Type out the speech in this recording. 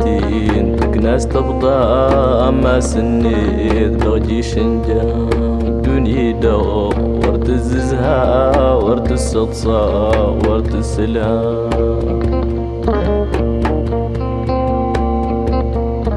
دين دك ناس تبضى أما سنيد بغجي شنجا دوني دو ورد الززها ورد الصدصة ورد السلام